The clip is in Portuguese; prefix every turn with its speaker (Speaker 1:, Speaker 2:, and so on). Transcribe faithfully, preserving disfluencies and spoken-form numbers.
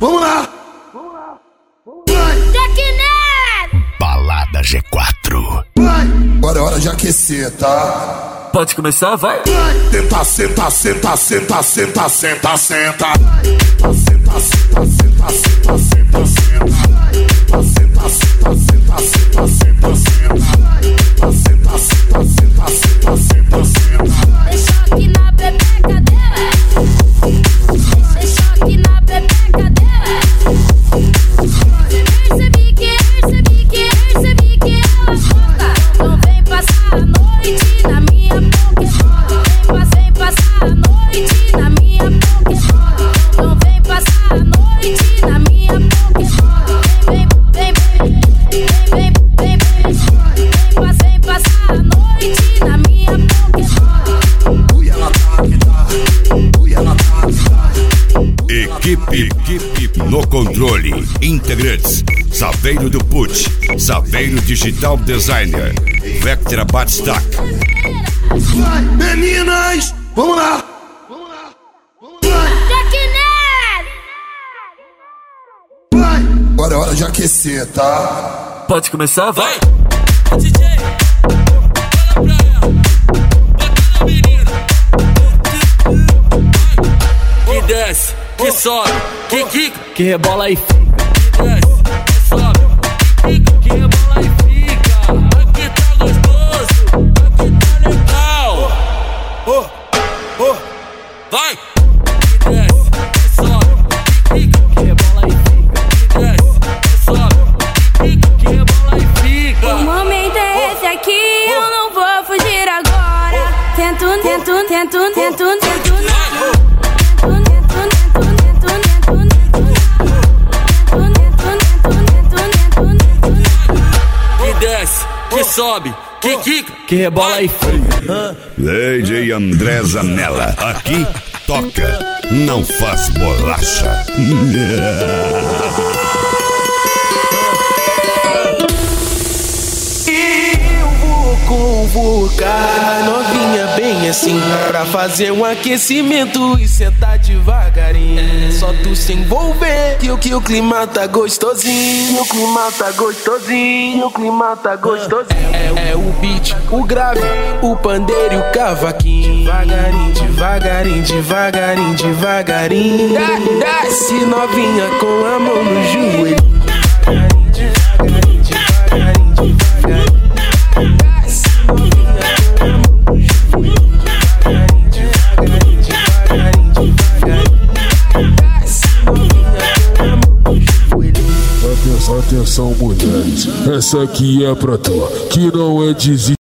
Speaker 1: Vamos lá!
Speaker 2: Balada G quatro.
Speaker 1: Agora é hora de aquecer, tá?
Speaker 3: Pode começar, vai!
Speaker 1: Tenta, senta, senta, senta, senta, senta, senta. Senta, senta, senta, senta, senta, senta. Senta, senta, senta, senta, senta, senta. Senta, senta, senta, senta, senta, senta.
Speaker 4: Deixa aqui na pepeca dela. Deixa aqui na pepeca dela. Percebi que, percebi que, percebi que ela gosta. Então vem passar a noite na minha pokebola. Vem passar a noite na minha pokebola. Então vem passar a noite na minha pokebola. Vem, vem, vem, vem, vem, vem, vem, vem passar a noite na minha pokebola.
Speaker 1: Ui, ela tá que tá. Ui, ela tá que tá.
Speaker 2: Equipe, equipe no controle. Integrantes: Saveiro do Put, Saveiro Digital Designer, Vectra Batstack.
Speaker 1: Meninas, vamos lá! Vamos lá! Vamos lá! Agora é hora de aquecer, tá?
Speaker 3: Pode começar, vai!
Speaker 5: D J, olha pra ela, bota na menina. Que desce, que sobe, que quica,
Speaker 3: Que rebola e fica.
Speaker 5: que desce, que sobe, que quica, que rebola e fica. Aqui tá gostoso, aqui tá legal. Oh, oh, vai! Que desce, que sobe, que quica,
Speaker 3: Que rebola e fica.
Speaker 5: que desce, que sobe, que quica, que rebola e fica.
Speaker 4: O momento é esse aqui, eu não vou fugir agora. Tento, tento, tento, tento, tento.
Speaker 5: Que desce, que sobe, que quica,
Speaker 3: Que rebola e fica.
Speaker 2: D J André Zanella. Aqui toca, não faz bolacha.
Speaker 6: Convocar novinha bem assim pra fazer um aquecimento e sentar devagarinho. Só tu se envolver que o que o clima tá gostosinho. O clima tá gostosinho. O clima tá gostosinho. É, é o beat, o grave, o pandeiro e o cavaquinho. Devagarinho, devagarinho, devagarinho, devagarinho. Desce novinha com a mão no joelho. Devagarinho, devagarinho, devagarinho, devagarinho.
Speaker 7: Atenção, atenção, mulheres, essa aqui é pra tu, que não é desistir.